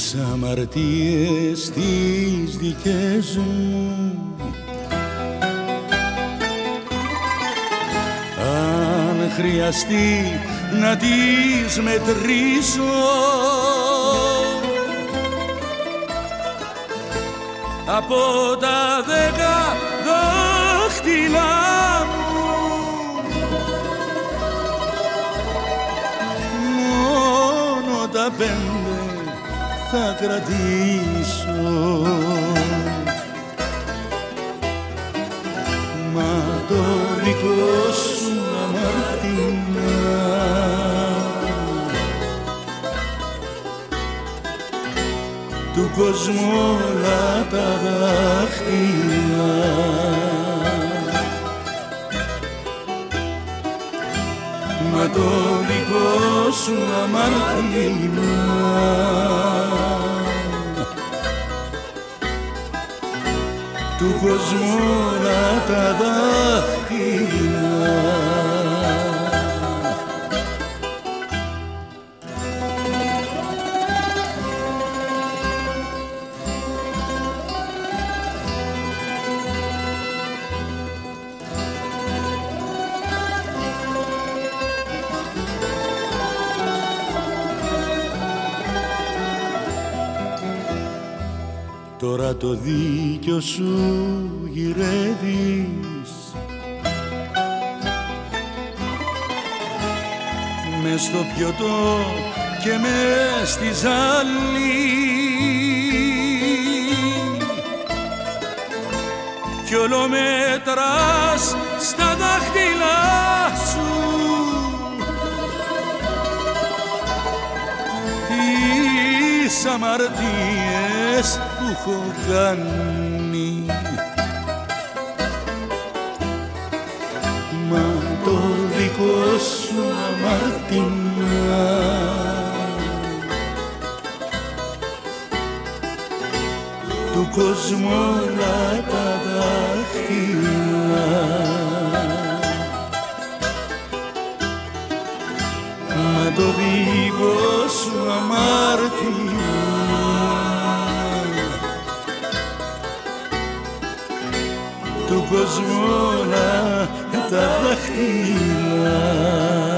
τις αμαρτίες τις δικές μου. Αν χρειαστεί να τις μετρήσω, από τα 10 δάχτυλά μου, μόνο τα 5 θα κρατήσω. Μα το δικό σου αμάρτημα του κόσμου όλα τα δάχτυλα, μα το δικό σου αμάρτημα του κόσμου όλα τα δάχτυλα. Τώρα το δίκιο σου γυρεύεις μες στο πιωτό και μες στη ζάλη, κι όλο μετράς στα δάχτυλά σου τις αμαρτίες που έχω κάνει. Μα το δικό σου αμάρτημα του κόσμου όλα τα δάχτυλα, μα το δικό σου αμάρτημα του κόσμου όλα τα δάχτυλα.